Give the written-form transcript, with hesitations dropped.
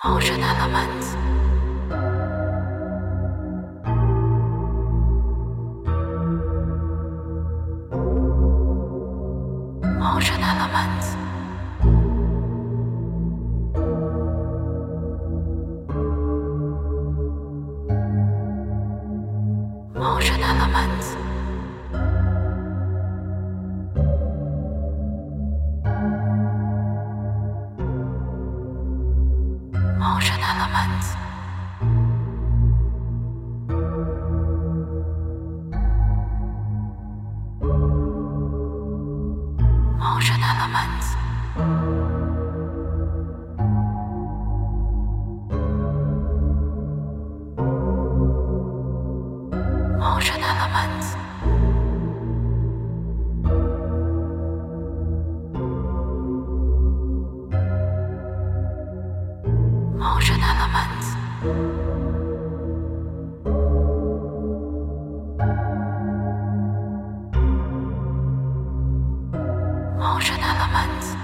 Ocean elements. Ocean elements. Ocean elements. Ocean elements. Ocean elements. Ocean elements. Ocean elements. Ocean elements.